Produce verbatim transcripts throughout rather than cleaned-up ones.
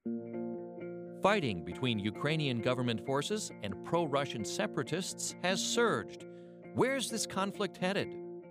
Fighting between Ukrainian government forces and pro-Russian separatists has surged. Where's this conflict headed?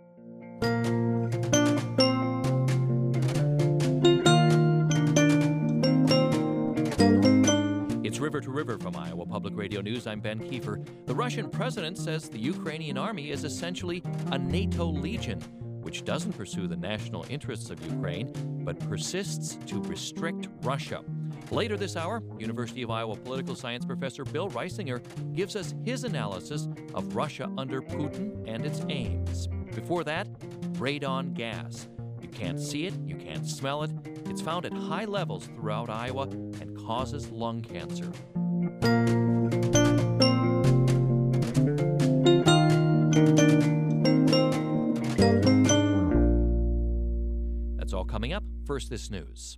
It's River to River from Iowa Public Radio News. I'm Ben Kiefer. The Russian president says the Ukrainian army is essentially a NATO legion, which doesn't pursue the national interests of Ukraine, but persists to restrict Russia. Later this hour, University of Iowa political science professor Bill Reisinger gives us his analysis of Russia under Putin and its aims. Before that, radon gas. You can't see it, you can't smell it. It's found at high levels throughout Iowa and causes lung cancer. That's all coming up. First, this news.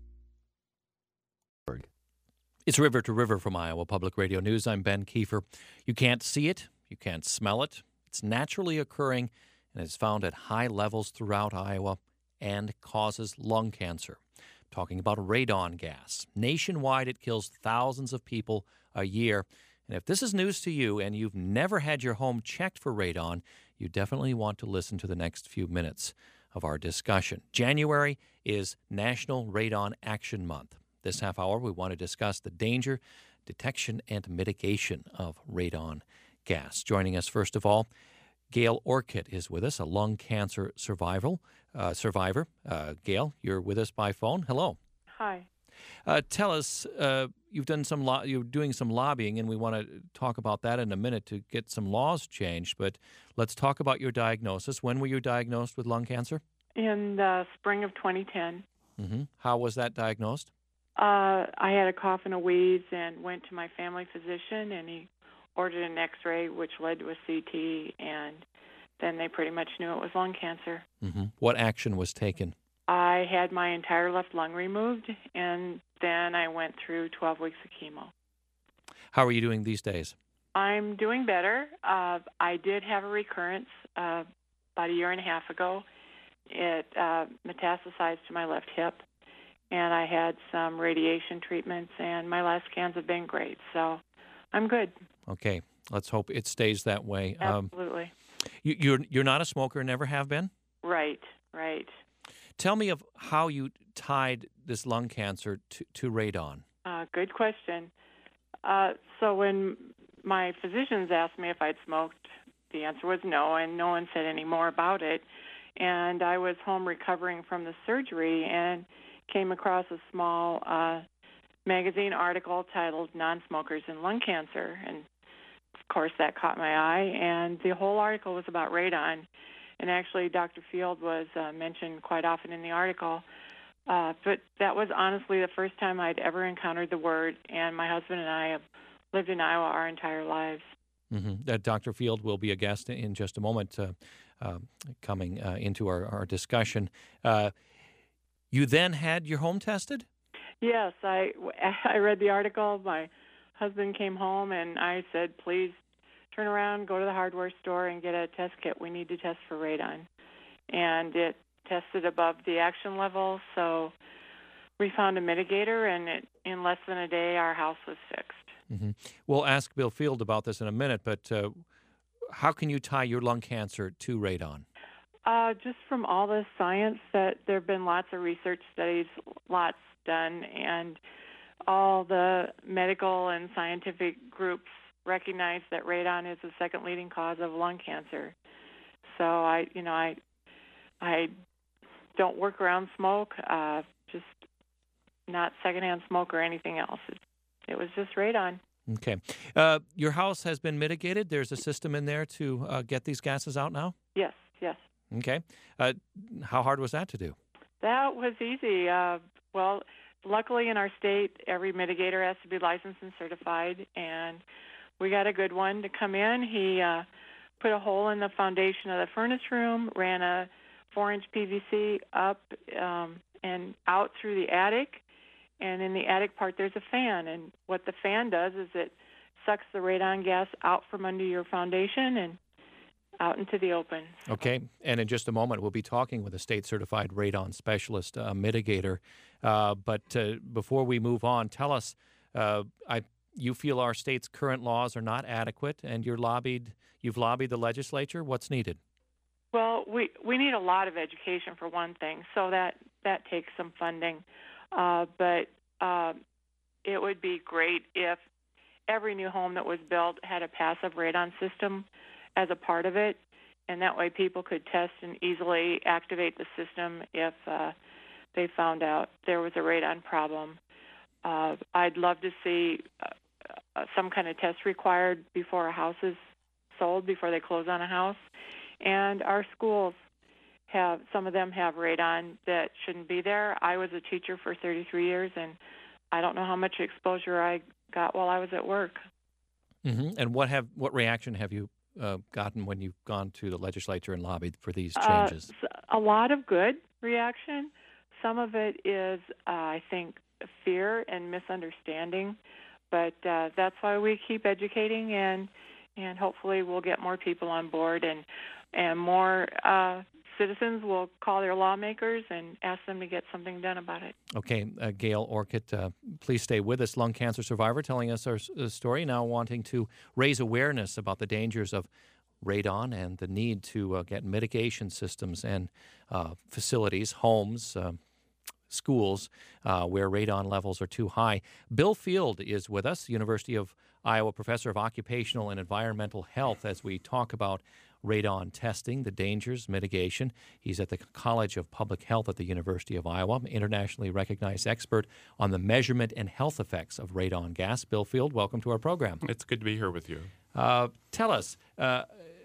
It's River to River from Iowa Public Radio News. I'm Ben Kiefer. You can't see it. You can't smell it. It's naturally occurring and is found at high levels throughout Iowa and causes lung cancer. Talking about radon gas. Nationwide, it kills thousands of people a year. And if this is news to you and you've never had your home checked for radon, you definitely want to listen to the next few minutes of our discussion. January is National Radon Action Month. This half hour, we want to discuss the danger, detection, and mitigation of radon gas. Joining us, first of all, Gail Orcutt is with us, a lung cancer survival, uh, survivor. Uh, Gail, you're with us by phone. Hello. Hi. Uh, tell us, uh, you've done some lo- you're doing some lobbying, and we want to talk about that in a minute to get some laws changed. But let's talk about your diagnosis. When were you diagnosed with lung cancer? In the spring of twenty ten. Mm-hmm. How was that diagnosed? Uh, I had a cough and a wheeze and went to my family physician, and he ordered an X-ray, which led to a C T, and then they pretty much knew it was lung cancer. Mm-hmm. What action was taken? I had my entire left lung removed, and then I went through twelve weeks of chemo. How are you doing these days? I'm doing better. Uh, I did have a recurrence uh, about a year and a half ago. It uh, metastasized to my left hip, and I had some radiation treatments, and my last scans have been great, so I'm good. Okay, let's hope it stays that way. Absolutely. Um, you, you're you're not a smoker, never have been? Right, right. Tell me of how you tied this lung cancer to, to radon. Uh, good question. Uh, so when my physicians asked me if I'd smoked, the answer was no, and no one said any more about it. And I was home recovering from the surgery and came across a small uh, magazine article titled Non-Smokers and Lung Cancer. And, of course, that caught my eye. And the whole article was about radon. And actually, Doctor Field was uh, mentioned quite often in the article. Uh, but that was honestly the first time I'd ever encountered the word. And my husband and I have lived in Iowa our entire lives. Mm-hmm. Uh, Doctor Field will be a guest in just a moment, uh, uh, coming uh, into our, our discussion. Uh, you then had your home tested? Yes, I, I read the article. My husband came home, and I said, please turn around, go to the hardware store, and get a test kit. We need to test for radon. And it tested above the action level, so we found a mitigator, and it, in less than a day, our house was fixed. Mm-hmm. We'll ask Bill Field about this in a minute, but uh, how can you tie your lung cancer to radon? Uh, just from all the science that there have been lots of research studies, lots done, and all the medical and scientific groups recognize that radon is the second leading cause of lung cancer. So I, you know, I, I don't work around smoke, uh, just not secondhand smoke or anything else. It, it was just radon. Okay. Uh, your house has been mitigated. There's a system in there to uh, get these gases out now? Yes, yes. Okay. Uh, how hard was that to do? That was easy. Uh, well, luckily in our state, every mitigator has to be licensed and certified, and we got a good one to come in. He uh, put a hole in the foundation of the furnace room, ran a four-inch P V C up um, and out through the attic, and in the attic part there's a fan, and what the fan does is it sucks the radon gas out from under your foundation and out into the open. So. Okay, and in just a moment, we'll be talking with a state-certified radon specialist uh, mitigator. Uh, but uh, before we move on, tell us, uh, I, you feel our state's current laws are not adequate, and you're lobbied, you've lobbied the legislature. What's needed? Well, we, we need a lot of education for one thing, so that, that takes some funding. Uh, but uh, it would be great if every new home that was built had a passive radon system as a part of it, and that way people could test and easily activate the system if uh, they found out there was a radon problem. Uh, I'd love to see uh, some kind of test required before a house is sold, before they close on a house. And our schools have, some of them have radon that shouldn't be there. I was a teacher for thirty-three years, and I don't know how much exposure I got while I was at work. Mm-hmm. And what have what reaction have you uh, gotten when you've gone to the legislature and lobbied for these changes? Uh, a lot of good reaction. Some of it is, uh, I think, fear and misunderstanding. But uh, that's why we keep educating, and and hopefully we'll get more people on board, and and more uh, citizens will call their lawmakers and ask them to get something done about it. Okay, uh, Gail Orcutt, uh, please stay with us. Lung cancer survivor telling us our uh, story, now wanting to raise awareness about the dangers of radon and the need to uh, get mitigation systems and uh, facilities, homes, uh, schools uh, where radon levels are too high. Bill Field is with us, University of Iowa professor of occupational and environmental health, as we talk about radon testing, the dangers, mitigation. He's at the College of Public Health at the University of Iowa, internationally recognized expert on the measurement and health effects of radon gas. Bill Field, welcome to our program. It's good to be here with you. Uh, tell us, uh,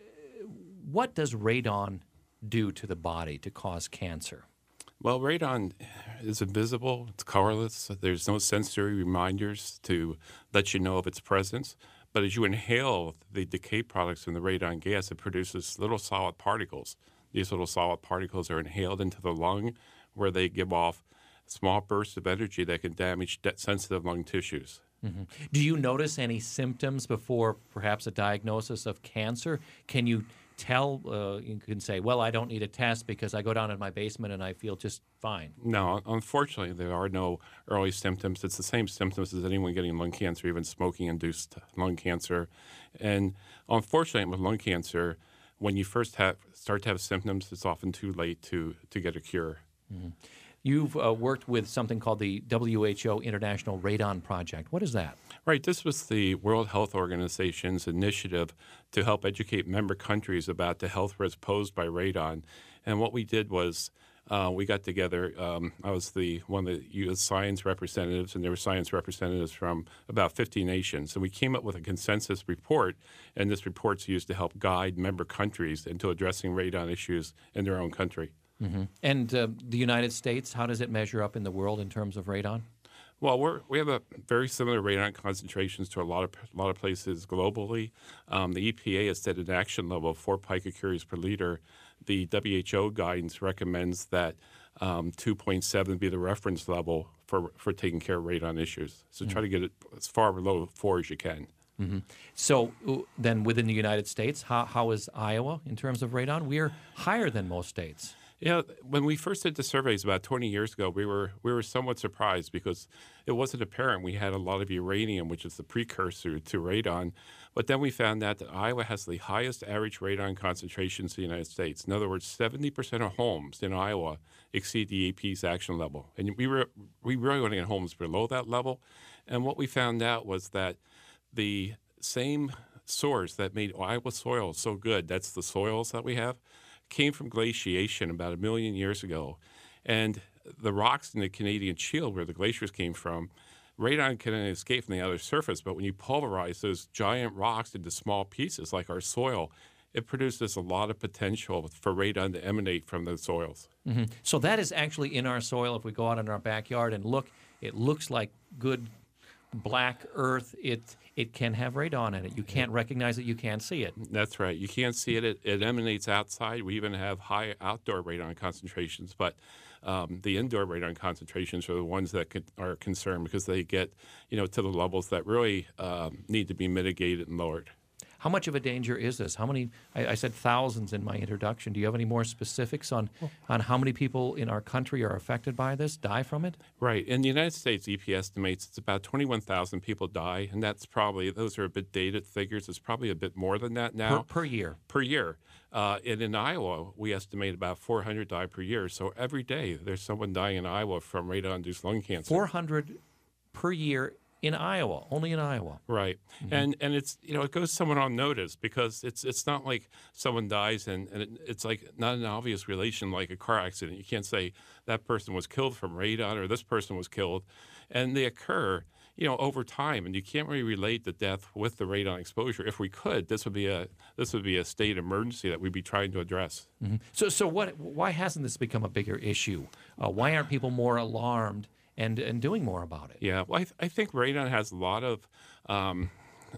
what does radon do to the body to cause cancer? Well, radon is invisible. It's colorless. There's no sensory reminders to let you know of its presence. But as you inhale the decay products from the radon gas, it produces little solid particles. These little solid particles are inhaled into the lung, where they give off small bursts of energy that can damage sensitive lung tissues. Mm-hmm. Do you notice any symptoms before perhaps a diagnosis of cancer? Can you tell, uh, you can say, well, I don't need a test because I go down in my basement and I feel just fine? No, unfortunately, there are no early symptoms. It's the same symptoms as anyone getting lung cancer, even smoking-induced lung cancer. And unfortunately, with lung cancer, when you first have, start to have symptoms, it's often too late to, to get a cure. Mm-hmm. You've uh, worked with something called the W H O International Radon Project. What is that? Right. This was the World Health Organization's initiative to help educate member countries about the health risks posed by radon. And what we did was uh, we got together. Um, I was the one of the U S science representatives, and there were science representatives from about fifty nations. And we came up with a consensus report, and this report's used to help guide member countries into addressing radon issues in their own country. Mm-hmm. And uh, the United States, how does it measure up in the world in terms of radon? Well, we're, we have a very similar radon concentrations to a lot of a lot of places globally. Um, the E P A has set an action level of four picocuries per liter. The W H O guidance recommends that um, two point seven be the reference level for, for taking care of radon issues. So mm-hmm. try to get it as far below four as you can. Mm-hmm. So uh, then within the United States, how, how is Iowa in terms of radon? We're higher than most states. Yeah, when we first did the surveys about twenty years ago, we were we were somewhat surprised because it wasn't apparent we had a lot of uranium, which is the precursor to radon. But then we found out that Iowa has the highest average radon concentrations in the United States. In other words, seventy percent of homes in Iowa exceed the E P's action level. And we were we really want to get homes below that level. And what we found out was that the same source that made Iowa soil so good, that's the soils that we have, came from glaciation about a million years ago. And the rocks in the Canadian Shield, where the glaciers came from, radon can escape from the outer surface, but when you pulverize those giant rocks into small pieces like our soil, it produces a lot of potential for radon to emanate from the soils. Mm-hmm. So that is actually in our soil. If we go out in our backyard and look, it looks like good black earth. It it can have radon in it. You can't recognize it. You can't see it. That's right. You can't see it. It, it emanates outside. We even have high outdoor radon concentrations, but um, the indoor radon concentrations are the ones that could, are concerned because they get, you know, to the levels that really um, need to be mitigated and lowered. How much of a danger is this? How many, I, I said thousands in my introduction. Do you have any more specifics on, on how many people in our country are affected by this, die from it? Right. In the United States, E P A estimates it's about twenty-one thousand people die, and that's probably, those are a bit dated figures. It's probably a bit more than that now. Per, per year? Per year. Uh, and in Iowa, we estimate about four hundred die per year. So every day there's someone dying in Iowa from radon-induced lung cancer. four hundred per year in Iowa, only in Iowa. Right. Mm-hmm. And and it's, you know, it goes somewhat unnoticed because it's it's not like someone dies and, and it, it's like not an obvious relation like a car accident. You can't say that person was killed from radon or this person was killed. And they occur, you know, over time, and you can't really relate the death with the radon exposure. If we could, this would be a this would be a state emergency that we'd be trying to address. Mm-hmm. So so what? Why hasn't this become a bigger issue? Uh, why aren't people more alarmed and and doing more about it? Yeah, well, I, th- I think radon has a lot of um,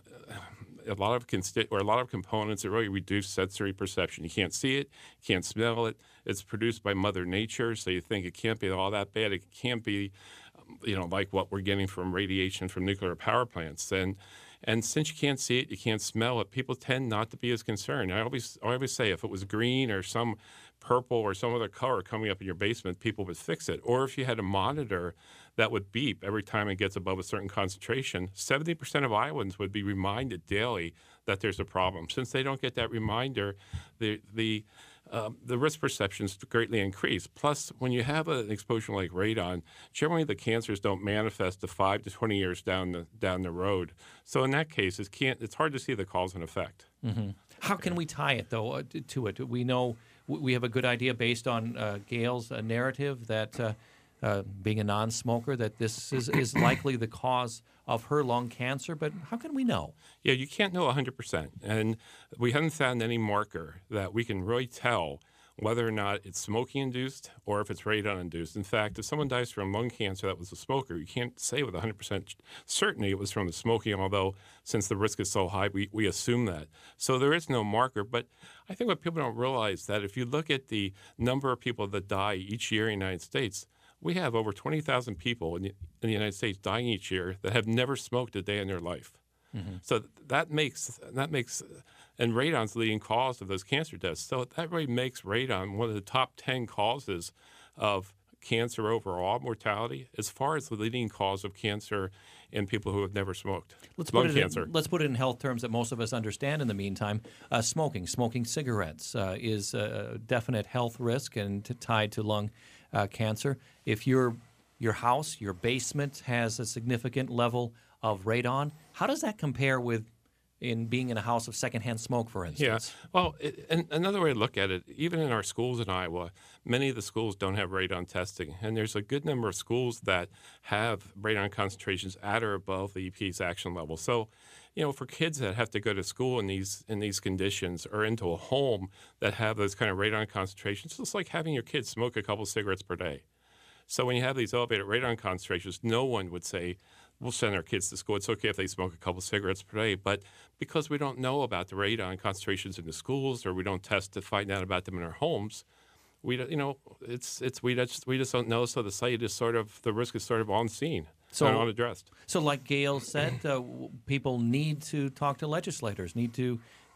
a lot of consti- or a lot of components that really reduce sensory perception. You can't see it, you can't smell it. It's produced by Mother Nature, so you think it can't be all that bad. It can't be, um, you know, like what we're getting from radiation from nuclear power plants. And and since you can't see it, you can't smell it, people tend not to be as concerned. I always I always say if it was green or some purple or some other color coming up in your basement, people would fix it. Or if you had a monitor that would beep every time it gets above a certain concentration, seventy percent of Iowans would be reminded daily that there's a problem. Since they don't get that reminder, the the um, the risk perceptions greatly increase. Plus, when you have an exposure like radon, generally the cancers don't manifest to five to twenty years down the down the road. So in that case, it can't. It's hard to see the cause and effect. Mm-hmm. How can we tie it though uh, to it? We know we have a good idea based on uh, Gail's uh, narrative that. Uh, Uh, being a non-smoker, that this is, is likely the cause of her lung cancer, but how can we know? Yeah, you can't know one hundred percent. And we haven't found any marker that we can really tell whether or not it's smoking-induced or if it's radon-induced. In fact, if someone dies from lung cancer that was a smoker, you can't say with one hundred percent certainty it was from the smoking, although since the risk is so high, we, we assume that. So there is no marker. But I think what people don't realize that if you look at the number of people that die each year in the United States, we have over twenty thousand people in the, in the United States dying each year that have never smoked a day in their life. Mm-hmm. So that makes, that makes, and radon's the leading cause of those cancer deaths. So that really makes radon one of the top ten causes of cancer overall mortality, as far as the leading cause of cancer in people who have never smoked. Let's lung put it cancer. In, let's put it in health terms that most of us understand in the meantime. Uh, smoking, smoking cigarettes uh, is a definite health risk and t- tied to lung uh, cancer. If your your house, your basement has a significant level of radon, how does that compare with in being in a house of secondhand smoke, for instance? Yeah. Well, it, and another way to look at it, even in our schools in Iowa, many of the schools don't have radon testing. And there's a good number of schools that have radon concentrations at or above the E P A's action level. So, you know, for kids that have to go to school in these in these conditions or into a home that have those kind of radon concentrations, it's like having your kids smoke a couple cigarettes per day. So when you have these elevated radon concentrations, no one would say, we'll send our kids to school. It's okay if they smoke a couple cigarettes per day. But because we don't know about the radon concentrations in the schools, or we don't test to find out about them in our homes, we don't, you know, it's it's we just we just don't know. So the site is sort of the risk is sort of unseen, so and unaddressed. So, like Gail said, uh, people need to talk to legislators, need to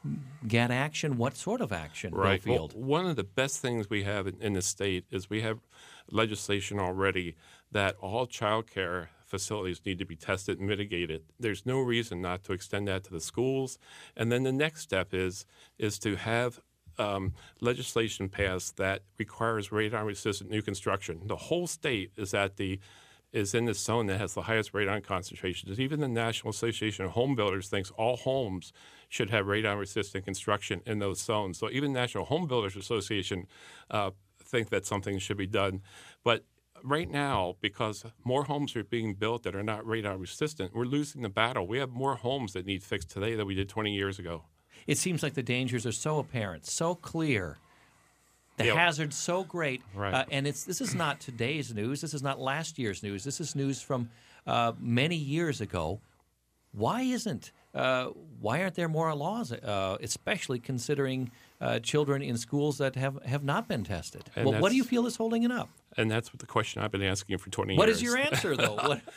get action. What sort of action? Right. Bill Field? Well, one of the best things we have in, in the state is we have legislation already that all child care facilities need to be tested and mitigated. There's no reason not to extend that to the schools. And then the next step is is to have um, legislation passed that requires radon-resistant new construction. The whole state is at the is in the zone that has the highest radon concentrations. Even the National Association of Home Builders thinks all homes should have radon-resistant construction in those zones. So even National Home Builders Association uh, think that something should be done. But right now, because more homes are being built that are not radon resistant, we're losing the battle. We have more homes that need fixed today than we did twenty years ago. It seems like the dangers are so apparent, so clear, the Yeah. hazard's so great, Right. uh, and it's this is not today's news. This is not last year's news. This is news from uh, many years ago. Why isn't? Uh, why aren't there more laws, uh, especially considering uh, children in schools that have, have not been tested? And Well, what do you that's- feel is holding it up? And that's what the question I've been asking for twenty What years. is your answer, though? What,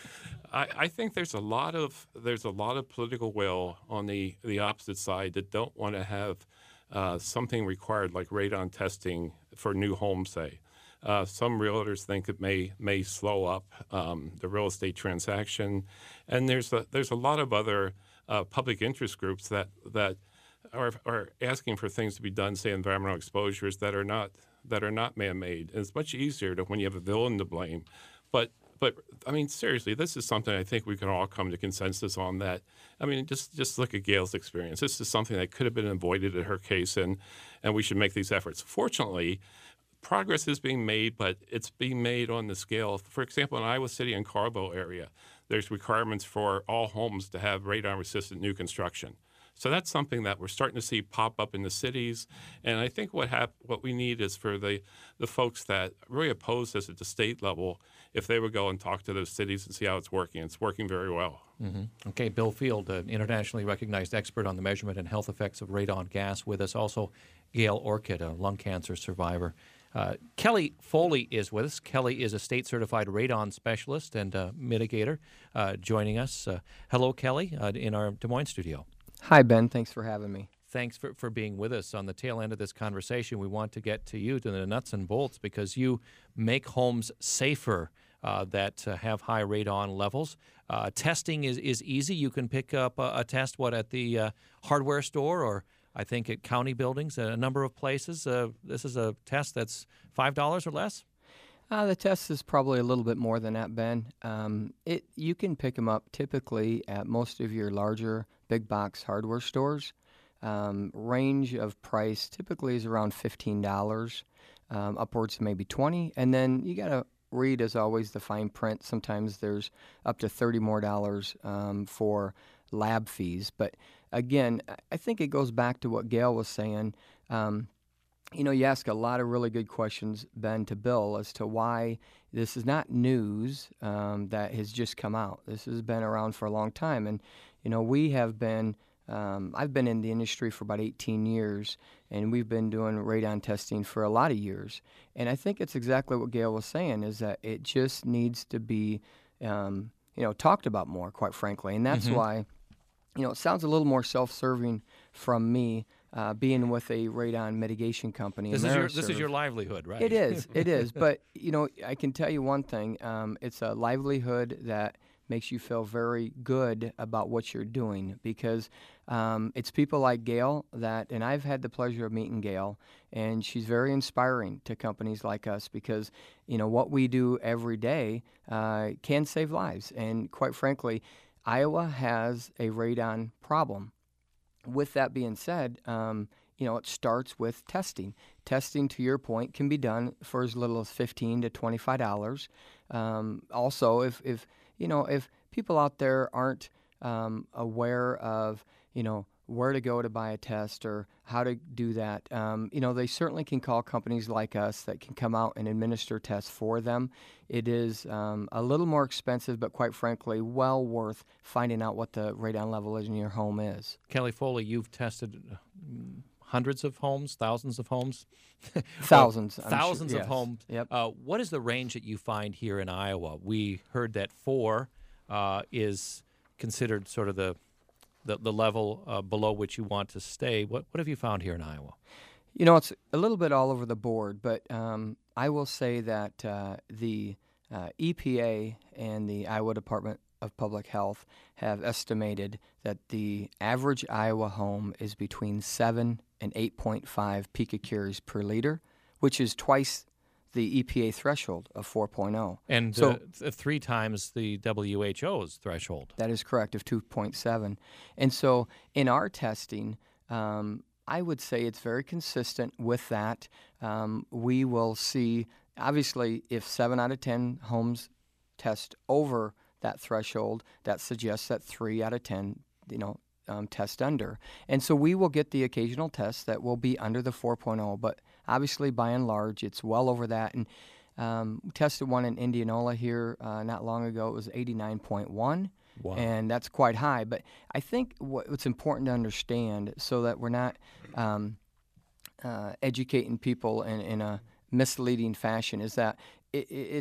I, I think there's a lot of there's a lot of political will on the, the opposite side that don't want to have uh, something required like radon testing for new homes, say. Uh, some realtors think it may may slow up um, the real estate transaction, and there's a, there's a lot of other uh, public interest groups that that are are asking for things to be done, say environmental exposures that are not that are not man-made. And it's much easier to when you have a villain to blame, but. But, I mean, seriously, this is something I think we can all come to consensus on that. I mean, just, just look at Gail's experience. This is something that could have been avoided in her case, and, and we should make these efforts. Fortunately, progress is being made, but it's being made on the scale. For example, in Iowa City and Carbo area, there's requirements for all homes to have radon-resistant new construction. So that's something that we're starting to see pop up in the cities. And I think what hap- what we need is for the, the folks that really oppose this at the state level, if they would go and talk to those cities and see how it's working. It's working very well. Mm-hmm. Okay, Bill Field, an internationally recognized expert on the measurement and health effects of radon gas with us. Also, Gail Orchid, a lung cancer survivor. Uh, Kelly Foley is with us. Kelly is a state-certified radon specialist and uh, mitigator uh, joining us. Uh, hello, Kelly, uh, in our Des Moines studio. Hi, Ben. Thanks for having me. Thanks for, for being with us. On the tail end of this conversation, we want to get to you, to the nuts and bolts, because you make homes safer uh, that uh, have high radon levels. Uh, testing is, is easy. You can pick up a, a test, what, at the uh, hardware store or I think at county buildings, a number of places. Uh, this is a test that's five dollars or less? Uh, the test is probably a little bit more than that, Ben. Um, it you can pick them up typically at most of your larger big box hardware stores. Um, range of price typically is around fifteen dollars, um, upwards to maybe twenty dollars. And then you got to read, as always, the fine print. Sometimes there's up to thirty more dollars um, for lab fees. But again, I think it goes back to what Gail was saying. Um, You know, you ask a lot of really good questions, Ben, to Bill as to why this is not news um, that has just come out. This has been around for a long time. And, you know, we have been, um, I've been in the industry for about eighteen years, and we've been doing radon testing for a lot of years. And I think it's exactly what Gail was saying, is that it just needs to be, um, you know, talked about more, quite frankly. And that's mm-hmm. why, you know, it sounds a little more self-serving from me, Uh, being with a radon mitigation company. This is your this is your livelihood, right? It is, it is. But, you know, I can tell you one thing. Um, it's a livelihood that makes you feel very good about what you're doing, because um, it's people like Gail that, and I've had the pleasure of meeting Gail, and she's very inspiring to companies like us, because, you know, what we do every day uh, can save lives. And quite frankly, Iowa has a radon problem. With that being said, um, you know, it starts with testing. Testing, to your point, can be done for as little as fifteen to twenty-five dollars. Um, also, if, if, you know, if people out there aren't um, aware of, you know, where to go to buy a test or how to do that, um, you know, they certainly can call companies like us that can come out and administer tests for them. It is um, a little more expensive, but quite frankly, well worth finding out what the radon level is in your home is. Kelly Foley, you've tested hundreds of homes, thousands of homes? Thousands. well, thousands sure, of yes. homes. Yep. Uh, what is the range that you find here in Iowa? We heard that four uh, is considered sort of the The, the level uh, below which you want to stay. What what have you found here in Iowa? You know, it's a little bit all over the board, but um, I will say that uh, the uh, E P A and the Iowa Department of Public Health have estimated that the average Iowa home is between seven and eight point five picocuries per liter, which is twice the E P A threshold of four point oh. And so, uh, th- three times the W H O's threshold. That is correct, of two point seven. And so in our testing, um, I would say it's very consistent with that. Um, we will see, obviously, if seven out of ten homes test over that threshold, that suggests that three out of ten, you know, um, test under. And so we will get the occasional test that will be under the four point oh, but obviously, by and large, it's well over that. And um, we tested one in Indianola here uh, not long ago. It was eighty-nine point one, wow. And that's quite high. But I think what, what's important to understand, so that we're not um, uh, educating people in, in a misleading fashion, is that it, it's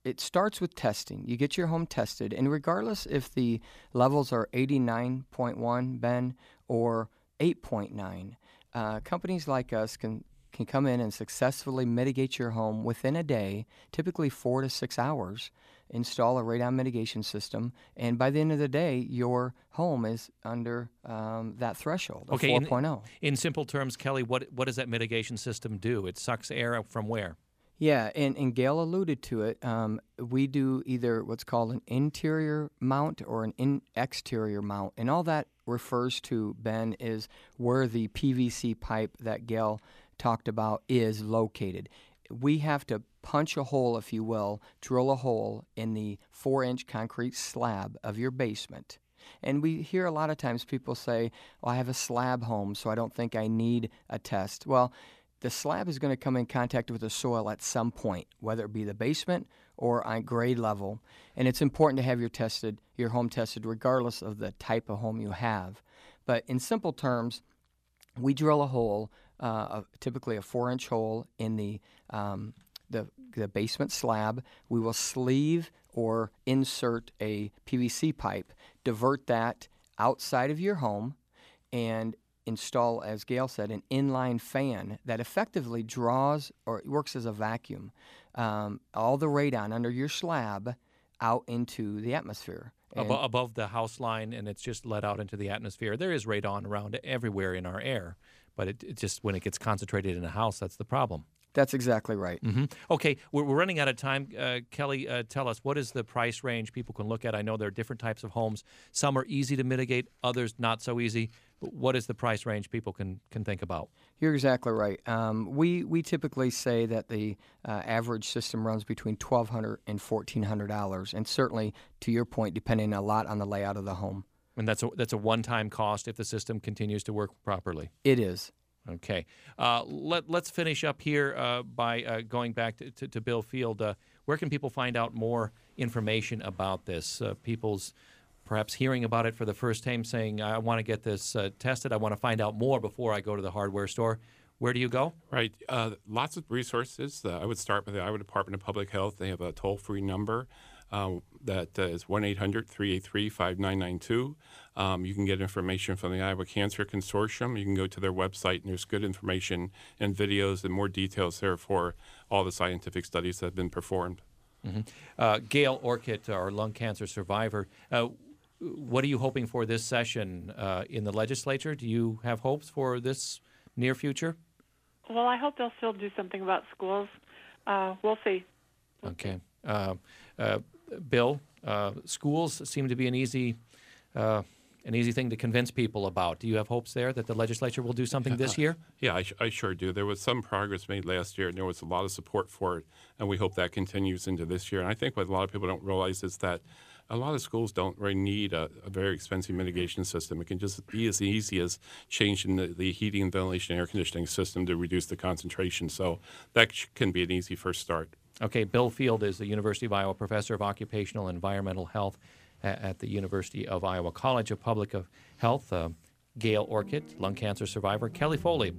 it starts with testing. You get your home tested, and regardless if the levels are eighty-nine point one, Ben, or eight point nine, uh, companies like us can can come in and successfully mitigate your home within a day, typically four to six hours, install a radon mitigation system, and by the end of the day, your home is under um, that threshold of Okay, four in, point oh. in simple terms, Kelly, what what does that mitigation system do? It sucks air from where? Yeah, and, and Gail alluded to it. Um, we do either what's called an interior mount or an in exterior mount, and all that refers to, Ben, is where the P V C pipe that Gail talked about is located. We have to punch a hole, if you will, drill a hole in the four-inch concrete slab of your basement. And we hear a lot of times people say, well, I have a slab home, so I don't think I need a test. Well, the slab is going to come in contact with the soil at some point, whether it be the basement or on grade level. And it's important to have your tested, your home tested regardless of the type of home you have. But in simple terms, we drill a hole, uh, typically a four-inch hole in the, um, the the basement slab. We will sleeve or insert a P V C pipe, divert that outside of your home, and install, as Gail said, an inline fan that effectively draws or works as a vacuum um, all the radon under your slab out into the atmosphere. And Abo- above the house line, and it's just let out into the atmosphere. There is radon around everywhere in our air, but it, it just when it gets concentrated in a house, that's the problem. That's exactly right. Mm-hmm. Okay, we're, we're running out of time. Uh, Kelly, uh, tell us, what is the price range people can look at? I know there are different types of homes. Some are easy to mitigate, others not so easy. What is the price range people can, can think about? You're exactly right. Um, we, we typically say that the uh, average system runs between twelve hundred dollars and fourteen hundred dollars, and certainly, to your point, depending a lot on the layout of the home. And that's a, that's a one-time cost if the system continues to work properly? It is. Okay. Uh, let, let's finish up here uh, by uh, going back to, to, to Bill Field. Uh, where can people find out more information about this? Uh, people's perhaps hearing about it for the first time, saying, I want to get this uh, tested. I want to find out more before I go to the hardware store. Where do you go? Right. Uh, lots of resources. Uh, I would start with the Iowa Department of Public Health. They have a toll-free number uh, that uh, is one eight hundred, three eight three, five nine nine two. Um, you can get information from the Iowa Cancer Consortium. You can go to their website, and there's good information and videos and more details there for all the scientific studies that have been performed. Mm-hmm. uh, Gail Orcutt, our lung cancer survivor, uh, what are you hoping for this session uh, in the legislature? Do you have hopes for this near future? Well, I hope they'll still do something about schools. Uh, we'll see. We'll Okay. see. Uh, uh, Bill, uh, schools seem to be an easy uh, an easy thing to convince people about. Do you have hopes there that the legislature will do something this year? Yeah, I, I sure do. There was some progress made last year, and there was a lot of support for it, and we hope that continues into this year. And I think what a lot of people don't realize is that a lot of schools don't really need a, a very expensive mitigation system. It can just be as easy as changing the, the heating, and ventilation, and air conditioning system to reduce the concentration. So that sh- can be an easy first start. Okay, Bill Field is the University of Iowa Professor of Occupational and Environmental Health at, at the University of Iowa College of Public Health. Uh, Gail Orcutt, lung cancer survivor. Kelly Foley,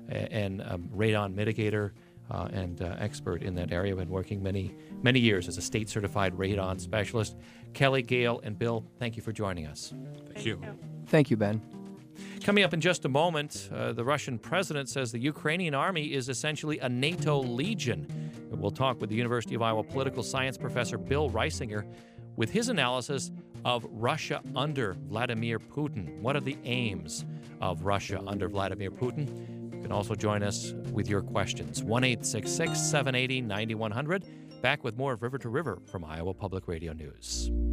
an um, radon mitigator uh, and uh, expert in that area. Been working many, many years as a state-certified radon specialist. Kelly, Gail, and Bill, thank you for joining us. Thank, Thank you. you. Thank you, Ben. Coming up in just a moment, uh, the Russian president says the Ukrainian army is essentially a NATO legion. And we'll talk with the University of Iowa political science professor Bill Reisinger with his analysis of Russia under Vladimir Putin. What are the aims of Russia under Vladimir Putin? You can also join us with your questions. one eight six six, seven eight zero, nine one zero zero. Back with more of River to River from Iowa Public Radio News.